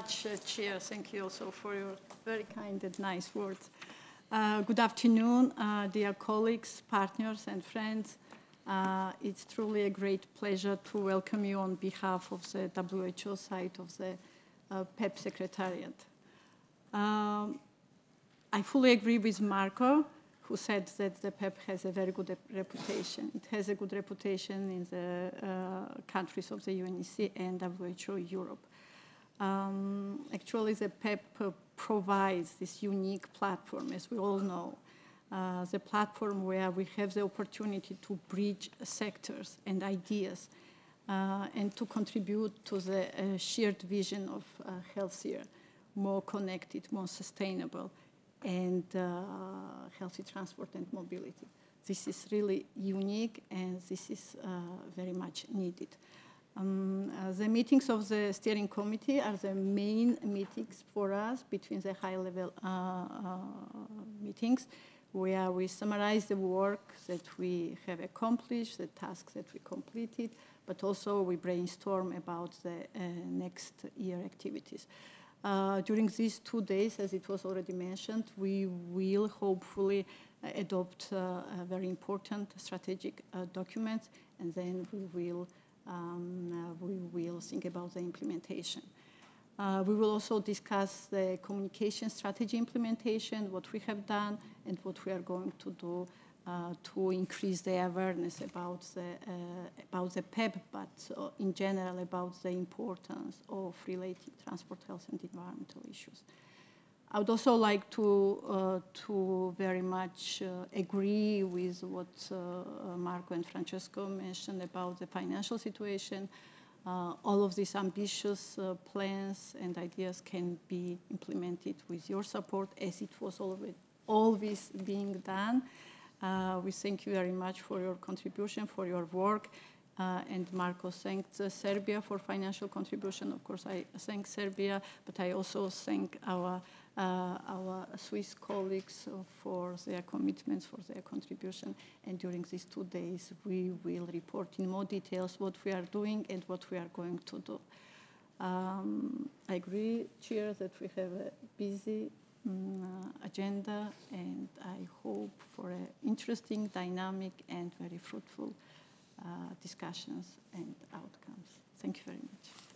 much, Chair. Thank you also for your very kind and nice words. Good afternoon, dear colleagues, partners, and friends. It's truly a great pleasure to welcome you on behalf of the WHO side of the PEP Secretariat. I fully agree with Marco, who said that the PEP has a very good reputation. It has a good reputation in the countries of the UNEC and WHO Europe. Actually, the PEP provides this unique platform, as we all know, the platform where we have the opportunity to bridge sectors and ideas and to contribute to the shared vision of healthier, more connected, more sustainable, and healthy transport and mobility. This is really unique, and this is very much needed. The meetings of the steering committee are the main meetings for us between the high-level meetings, where we summarize the work that we have accomplished, the tasks that we completed, but also we brainstorm about the next year activities. During these 2 days, as it was already mentioned, we will hopefully adopt very important strategic documents, and then we will think about the implementation. We will also discuss the communication strategy implementation, what we have done, and what we are going to do to increase the awareness about the PEP, but in general about the importance of related transport, health, and environmental issues. I would also like to very much agree with what Marco and Francesco mentioned about the financial situation. All of these ambitious plans and ideas can be implemented with your support, as it was always being done. We thank you very much for your contribution, for your work. And Marco thanked Serbia for financial contribution. Of course, I thank Serbia, but I also thank our Swiss colleagues for their commitments, for their contribution. And during these 2 days, we will report in more details what we are doing and what we are going to do. I agree, Chair, that we have a busy agenda, and I hope for interesting, dynamic, and very fruitful discussions and outcomes. Thank you very much.